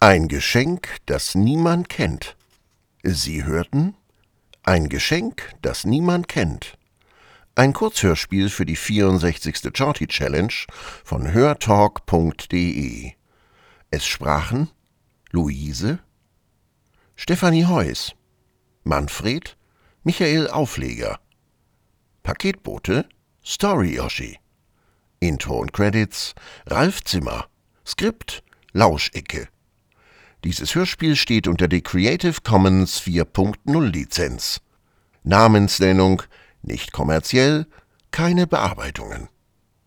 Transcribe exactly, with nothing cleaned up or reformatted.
Ein Geschenk, das niemand kennt. Sie hörten Ein Geschenk, das niemand kennt. Ein Kurzhörspiel für die vierundsechzigste Shorty Challenge von hörtalk punkt de. Es sprachen Luise, Stefanie Heuss, Manfred, Michael Aufleger, Paketbote, Story Yoshi, Intro und Credits, Ralf Zimmer, Skript, Lauschecke. Dieses Hörspiel steht unter der Creative Commons vier Punkt null Lizenz. Namensnennung nicht kommerziell, keine Bearbeitungen.